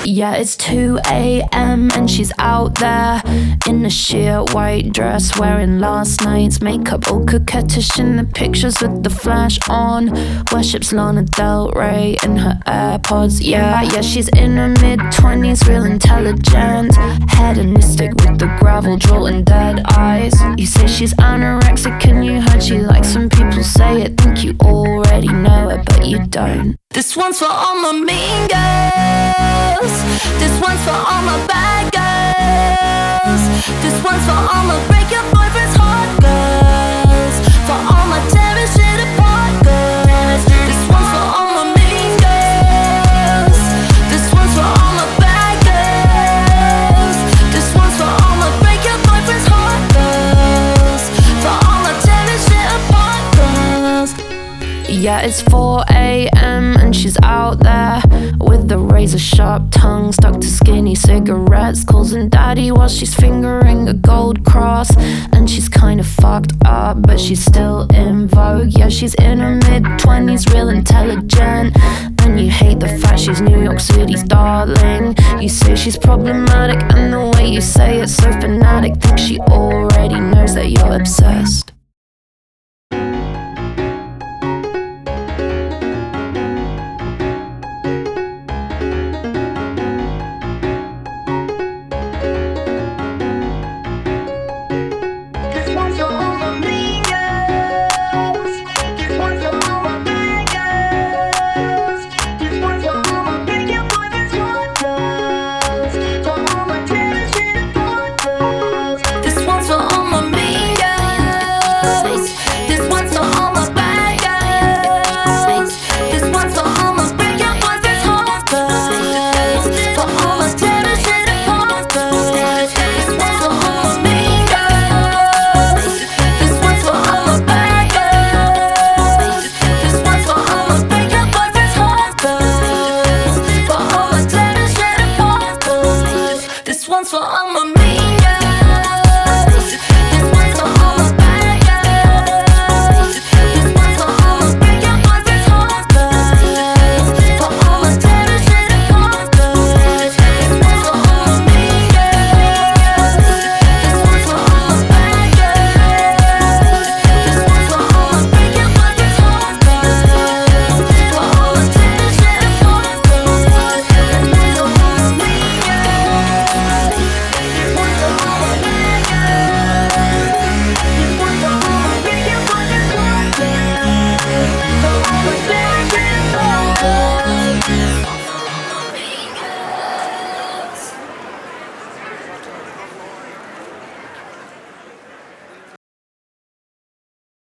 Yeah, it's 2 a.m. and she's out there in a sheer white dress, wearing last night's makeup, all coquettish in the pictures with the flash on. Worships Lana Del Rey in her AirPods. Yeah, she's in her mid-20s, real intelligent, hedonistic with the gravel jaw and dead eyes. You say she's anorexic and you heard she likes when people say it. Think you already know it, but you don't. This one's for all my mean girls. This one's for all my bad girls. This one's for all my break your boyfriend's heart girls. For all my tear and shit apart girls. This one's for all my mean girls. This one's for all my bad girls. This one's for all my break your boyfriend's heart girls. For all my tear and shit apart girls. Yeah, it's 4 a.m. and she's out there with the razor sharp tongue stuck to skinny cigarettes, causing daddy while she's fingering a gold cross. And she's kind of fucked up, but she's still in vogue. Yeah, she's in her mid-20s, real intelligent, and you hate the fact she's New York City's darling. You say she's problematic, and the way you say it's so fanatic. Think she already knows that you're obsessed. For all my